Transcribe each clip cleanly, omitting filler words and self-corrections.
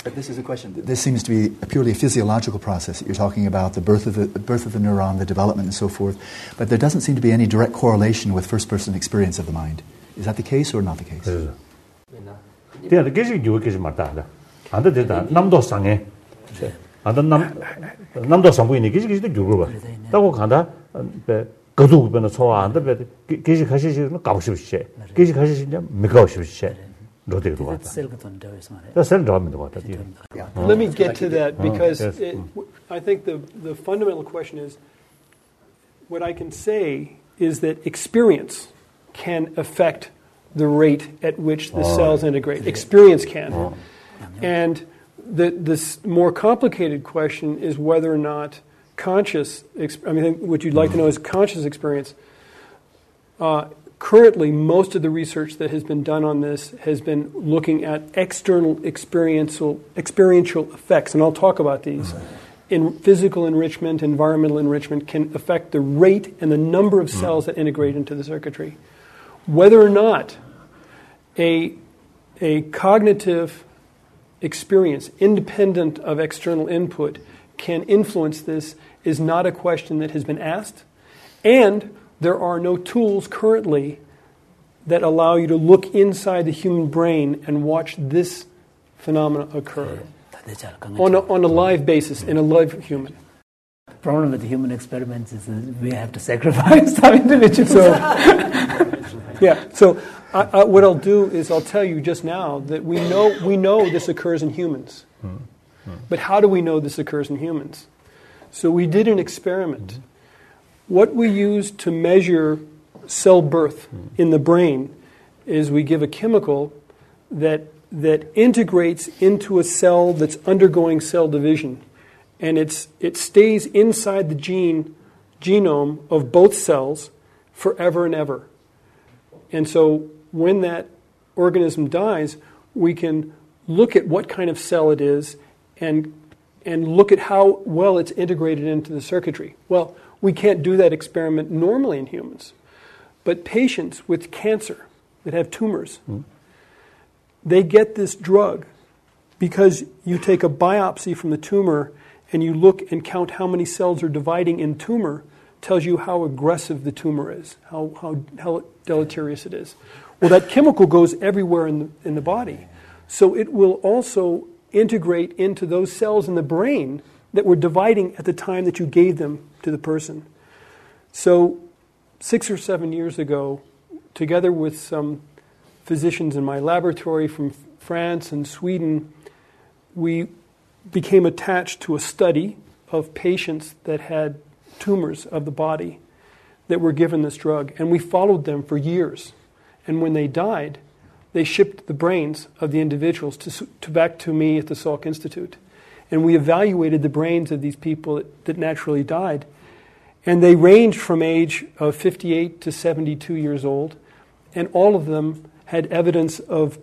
But this is a question. This seems to be purely a physiological process that you're talking about, the birth of the neuron, the development and so forth. But there doesn't seem to be any direct correlation with first-person experience of the mind. Is that the case or not the case? Yeah, 계속 유혹 계속 맞다. 안 되다. 남도 상해. 안다 남도 상부이니 계속 유혹을 봐. 따고 간다. 거두 변의 소화한다. 계속 하시는 가고 싶으시. 계속 하시는 미가고 싶으시. 로데도 왔다. Let me get to that because I think the fundamental question is what I can say is that experience can affect the rate at which the cells integrate. Experience can. And this more complicated question is whether or not conscious, what you'd like to know is conscious experience. Currently, most of the research that has been done on this has been looking at external experiential effects, and I'll talk about these. In physical enrichment, environmental enrichment can affect the rate and the number of cells that integrate into the circuitry. Whether or not a cognitive experience, independent of external input, can influence this is not a question that has been asked, and there are no tools currently that allow you to look inside the human brain and watch this phenomena occur on a live basis in a live human. The problem with the human experiments is that we have to sacrifice some individuals. So what I'll do is I'll tell you just now that we know this occurs in humans. But how do we know this occurs in humans? So we did an experiment. What we use to measure cell birth in the brain is we give a chemical that integrates into a cell that's undergoing cell division. And it stays inside the genome of both cells forever and ever. And so when that organism dies, we can look at what kind of cell it is and look at how well it's integrated into the circuitry. Well, we can't do that experiment normally in humans. But patients with cancer that have tumors, they get this drug because you take a biopsy from the tumor and you look and count how many cells are dividing in tumor, tells you how aggressive the tumor is, how deleterious it is. Well, that chemical goes everywhere in the body. So it will also integrate into those cells in the brain that were dividing at the time that you gave them to the person. So 6 or 7 years ago, together with some physicians in my laboratory from France and Sweden, we became attached to a study of patients that had tumors of the body that were given this drug. And we followed them for years. And when they died, they shipped the brains of the individuals back to me at the Salk Institute. And we evaluated the brains of these people that naturally died. And they ranged from age of 58 to 72 years old. And all of them had evidence of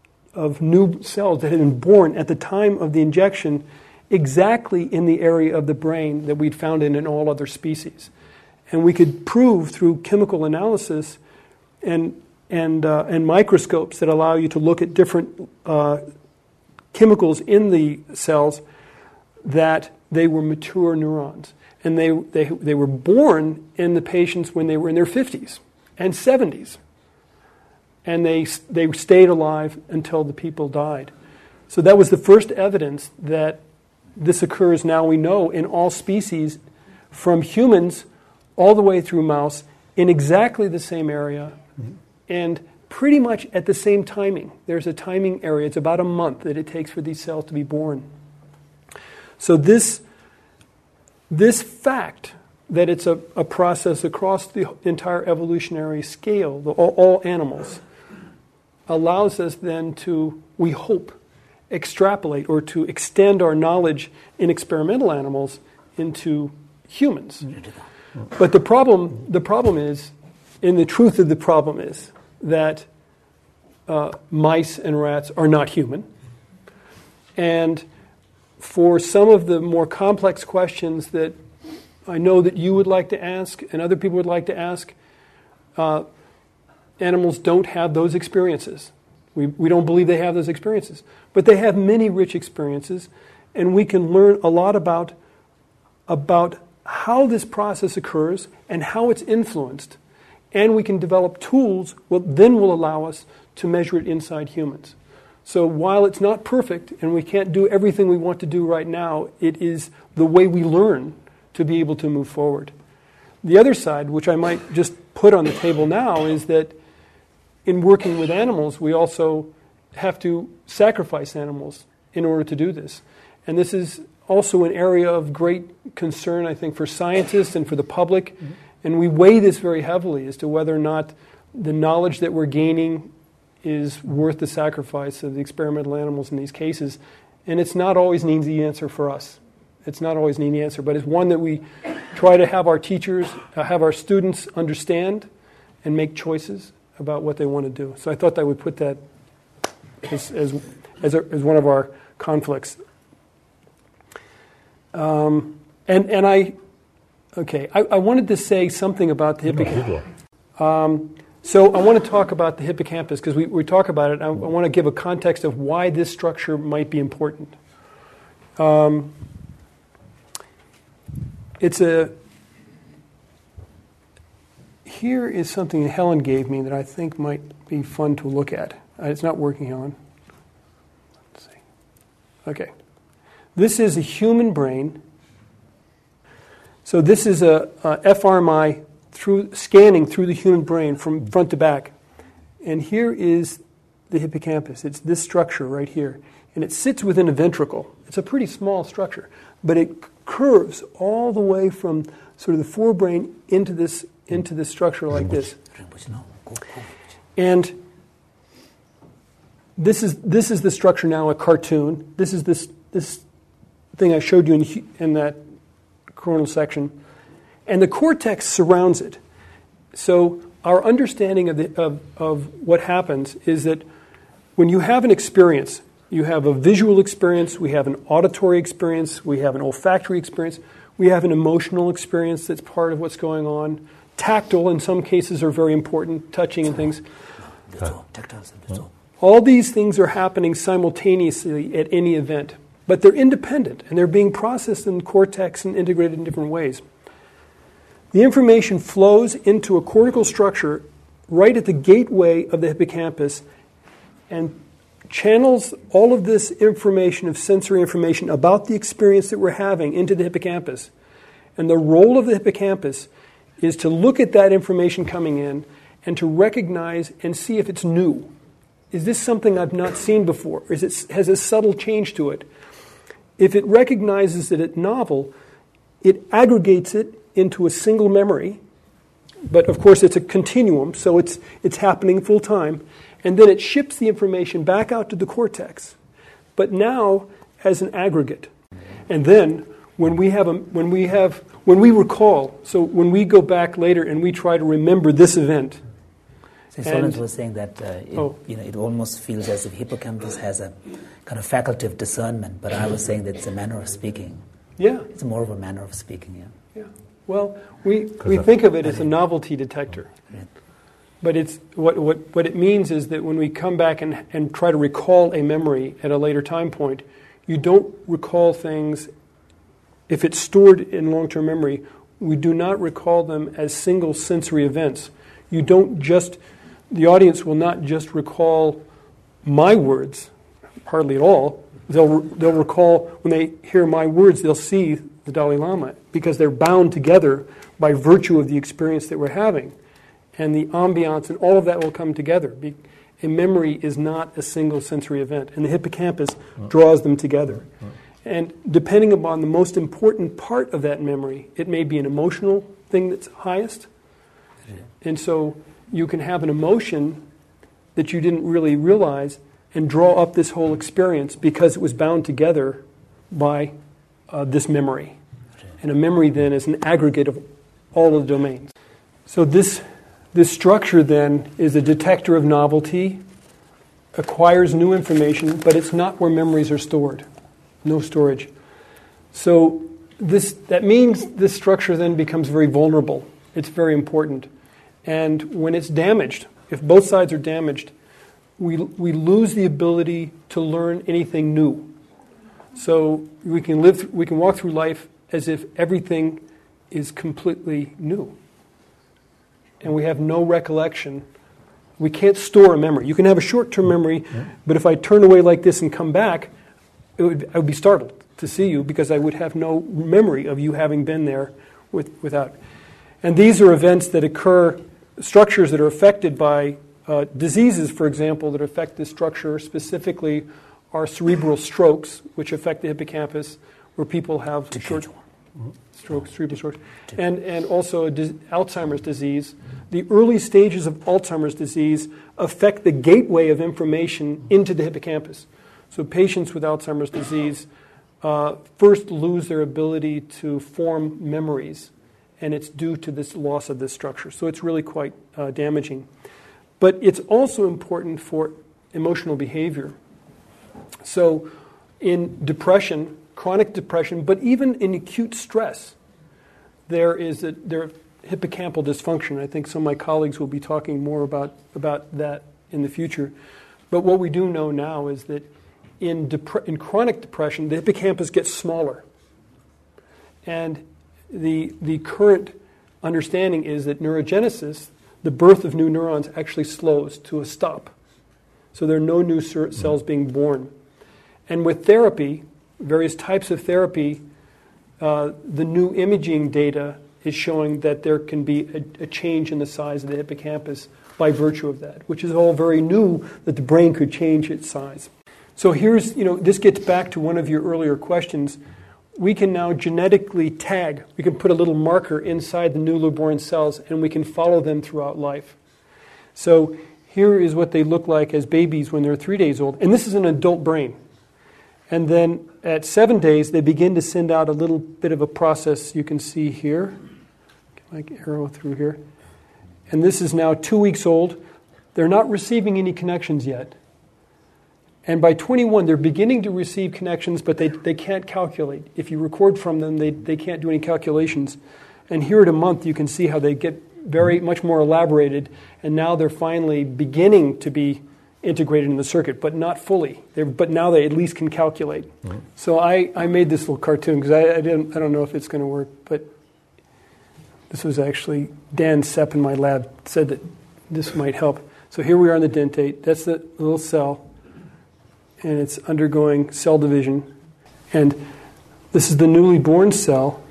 new cells that had been born at the time of the injection exactly in the area of the brain that we'd found in all other species. And we could prove through chemical analysis and microscopes that allow you to look at different chemicals in the cells that they were mature neurons. And they were born in the patients when they were in their 50s and 70s. And they stayed alive until the people died. So that was the first evidence that this occurs, now we know, in all species, from humans all the way through mouse, in exactly the same area, and pretty much at the same timing. There's a timing area. It's about a month that it takes for these cells to be born. So this fact that it's a process across the entire evolutionary scale, all animals, allows us then to, we hope, extrapolate or to extend our knowledge in experimental animals into humans. But the problem is, and the truth of the problem is, that mice and rats are not human. And for some of the more complex questions that I know that you would like to ask and other people would like to ask, animals don't have those experiences. We don't believe they have those experiences. But they have many rich experiences, and we can learn a lot about how this process occurs and how it's influenced. And we can develop tools that then will allow us to measure it inside humans. So while it's not perfect and we can't do everything we want to do right now, it is the way we learn to be able to move forward. The other side, which I might just put on the table now, is that in working with animals, we also have to sacrifice animals in order to do this. And this is also an area of great concern, I think, for scientists and for the public. Mm-hmm. And we weigh this very heavily as to whether or not the knowledge that we're gaining is worth the sacrifice of the experimental animals in these cases. And it's not always an easy answer for us. It's not always an easy answer, but it's one that we try to have our teachers, have our students understand and make choices about what they want to do. So I thought I would put that as one of our conflicts. I wanted to say something about the hippocampus. So I want to talk about the hippocampus because we talk about it. I want to give a context of why this structure might be important. Here is something that Helen gave me that I think might be fun to look at. It's not working, Helen. Let's see. Okay. This is a human brain. So this is a fMRI scanning through the human brain from front to back. And here is the hippocampus. It's this structure right here. And it sits within a ventricle. It's a pretty small structure. But it curves all the way from sort of the forebrain into this structure like this. And this is the structure now, a cartoon. This is this thing I showed you in that coronal section. And the cortex surrounds it. So our understanding of what happens is that when you have an experience, you have a visual experience, we have an auditory experience, we have an olfactory experience, we have an emotional experience that's part of what's going on. Tactile, in some cases, are very important, touching and things. All these things are happening simultaneously at any event, but they're independent, and they're being processed in the cortex and integrated in different ways. The information flows into a cortical structure right at the gateway of the hippocampus and channels all of this information, of sensory information about the experience that we're having into the hippocampus. And the role of the hippocampus is to look at that information coming in and to recognize and see if it's new. Is this something I've not seen before? Or has a subtle change to it? If it recognizes that it's novel, it aggregates it into a single memory, but of course it's a continuum, so it's happening full time, and then it ships the information back out to the cortex, but now as an aggregate. And then when we recall, so when we go back later and we try to remember this event. So Solons was saying that it almost feels as if hippocampus has a kind of faculty of discernment, but I was saying that it's a manner of speaking. Yeah. It's more of a manner of speaking, yeah. Yeah. Well, we think of it as a novelty detector. But it's what it means is that when we come back and try to recall a memory at a later time point, you don't recall things, if it's stored in long-term memory, we do not recall them as single sensory events. You don't the audience will not just recall my words, hardly at all. They'll recall, when they hear my words, they'll see the Dalai Lama, because they're bound together by virtue of the experience that we're having. And the ambiance and all of that will come together. A memory is not a single sensory event, and the hippocampus draws them together. And depending upon the most important part of that memory, it may be an emotional thing that's highest. And so you can have an emotion that you didn't really realize and draw up this whole experience because it was bound together by this memory. And a memory then is an aggregate of all of the domains. So this structure then is a detector of novelty, acquires new information, but it's not where memories are stored. No storage. So that means this structure then becomes very vulnerable. It's very important. And when it's damaged, if both sides are damaged, we lose the ability to learn anything new. So we can walk through life as if everything is completely new. And we have no recollection. We can't store a memory. You can have a short-term memory, but if I turn away like this and come back, I would be startled to see you because I would have no memory of you having been there without. And these are events that occur, structures that are affected by diseases, for example, that affect this structure specifically are cerebral strokes, which affect the hippocampus, where people have short strokes, cerebral strokes, and also Alzheimer's disease. The early stages of Alzheimer's disease affect the gateway of information into the hippocampus. So patients with Alzheimer's disease first lose their ability to form memories, and it's due to this loss of this structure. So it's really quite damaging. But it's also important for emotional behavior. So in depression, chronic depression, but even in acute stress, there is hippocampal dysfunction. I think some of my colleagues will be talking more about that in the future. But what we do know now is that in chronic depression, the hippocampus gets smaller. And the current understanding is that neurogenesis, the birth of new neurons, actually slows to a stop. So there are no new cells being born. And with therapy, various types of therapy, the new imaging data is showing that there can be a change in the size of the hippocampus by virtue of that, which is all very new, that the brain could change its size. So here's, this gets back to one of your earlier questions. We can now genetically tag, we can put a little marker inside the newly born cells, and we can follow them throughout life. So here is what they look like as babies when they're 3 days old. And this is an adult brain. And then at 7 days, they begin to send out a little bit of a process you can see here. Like arrow through here. And this is now 2 weeks old. They're not receiving any connections yet. And by 21, they're beginning to receive connections, but they can't calculate. If you record from them, they can't do any calculations. And here at a month, you can see how they get very much more elaborated, and now they're finally beginning to be integrated in the circuit, but not fully. But now they at least can calculate. Mm-hmm. So I made this little cartoon because I don't know if it's going to work, but this was actually Dan Sepp in my lab said that this might help. So here we are in the dentate. That's the little cell, and it's undergoing cell division. And this is the newly born cell,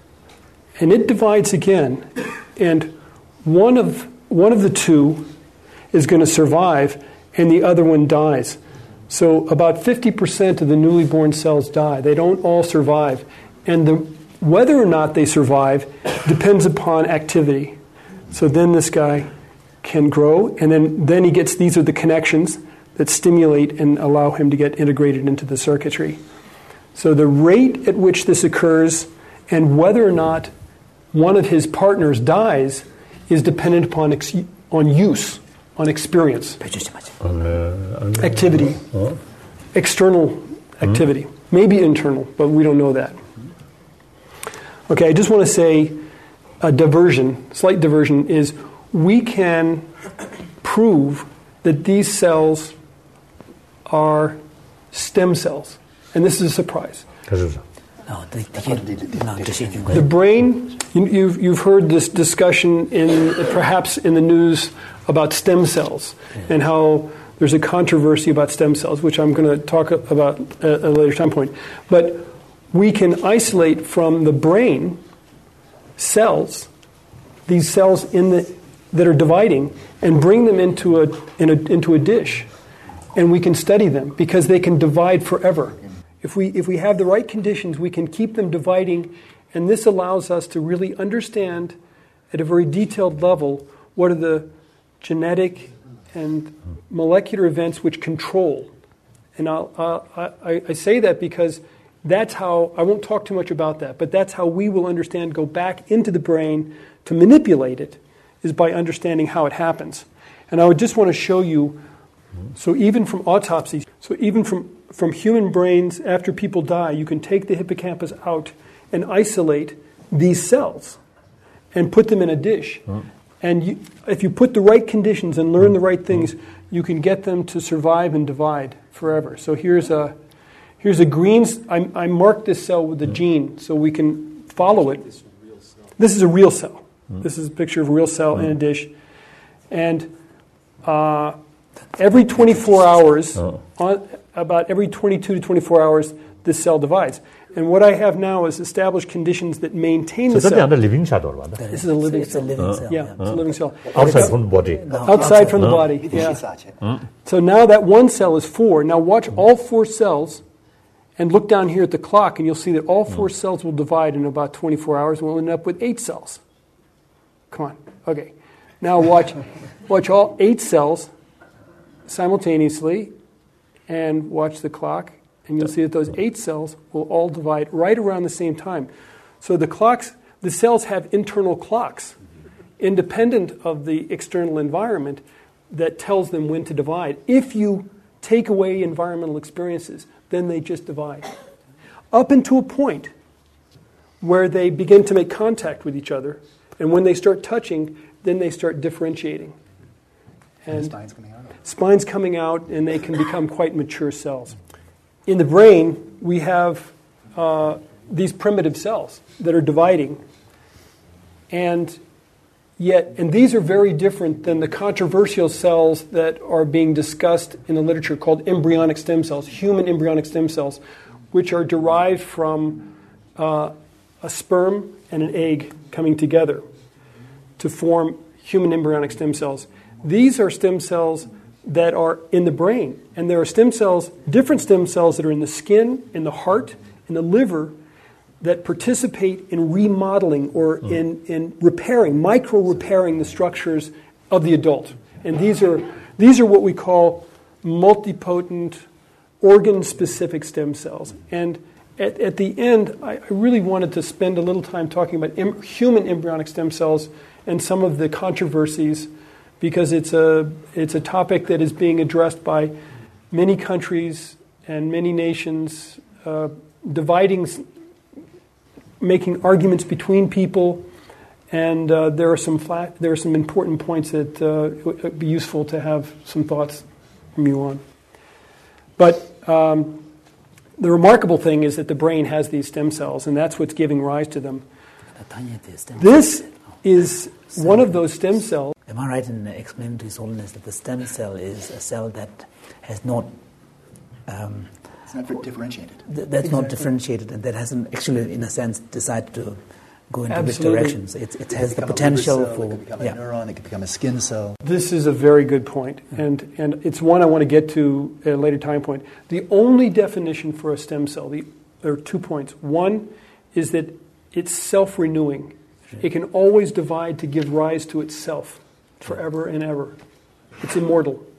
and it divides again. And one of the two is going to survive, and the other one dies. So about 50% of the newly born cells die. They don't all survive. And whether or not they survive depends upon activity. So then this guy can grow, and then he gets, these are the connections that stimulate and allow him to get integrated into the circuitry. So the rate at which this occurs and whether or not one of his partners dies is dependent upon use, on experience, activity, external activity, maybe internal, but we don't know that. Okay, I just want to say a slight diversion, is we can prove that these cells are stem cells. And this is a surprise. The brain, you've heard this discussion perhaps in the news about stem cells and how there's a controversy about stem cells, which I'm going to talk about at a later time point. But we can isolate from the brain cells, these cells that are dividing, and bring them into a dish, and we can study them because they can divide forever. If we have the right conditions, we can keep them dividing, and this allows us to really understand at a very detailed level what are the genetic and molecular events which control. And I say that because that's how, I won't talk too much about that, but that's how we will understand, go back into the brain to manipulate it, is by understanding how it happens. And I would just want to show you, so even from autopsies, so even from human brains after people die, you can take the hippocampus out and isolate these cells and put them in a dish. And if you put the right conditions and learn the right things, you can get them to survive and divide forever. So here's a green. I marked this cell with a gene so we can follow it. This is a real cell. This is a picture of a real cell in a dish. And every 24 hours, about every 22 to 24 hours, this cell divides. And what I have now is established conditions that maintain the cell. So that's a living cell. This is a living cell. It's a living cell. Yeah, it's a living cell. Outside from the body. Outside from the body, yeah. So now that one cell is 4. Now watch all 4 cells and look down here at the clock, and you'll see that all 4 cells will divide in about 24 hours, and we'll end up with 8 cells. Come on. Okay. Now watch all 8 cells simultaneously, and watch the clock, and you'll see that those 8 cells will all divide right around the same time. So the cells have internal clocks, independent of the external environment, that tells them when to divide. If you take away environmental experiences, then they just divide. Up until a point where they begin to make contact with each other, and when they start touching, then they start differentiating. And spines coming out, and they can become quite mature cells. In the brain, we have these primitive cells that are dividing, and these are very different than the controversial cells that are being discussed in the literature called embryonic stem cells, human embryonic stem cells, which are derived from a sperm and an egg coming together to form human embryonic stem cells. These are stem cells that are in the brain. And there are different stem cells that are in the skin, in the heart, in the liver, that participate in remodeling or in repairing, micro-repairing the structures of the adult. And these are what we call multipotent, organ-specific stem cells. And at the end, I really wanted to spend a little time talking about human embryonic stem cells and some of the controversies, because it's a topic that is being addressed by many countries and many nations, making arguments between people, and there are some important points that would be useful to have some thoughts from you on. But the remarkable thing is that the brain has these stem cells, and that's what's giving rise to them. This is one of those stem cells. Am I right in explaining to His Holiness that the stem cell is a cell that has not... it's not differentiated. That's not differentiated, and that hasn't actually, in a sense, decided to go into which Absolutely. directions. It has the potential for... It could become a neuron, it could become a skin cell. This is a very good point, and it's one I want to get to at a later time point. The only definition for a stem cell, there are 2 points. One is that it's self-renewing. It can always divide to give rise to itself forever and ever. It's immortal.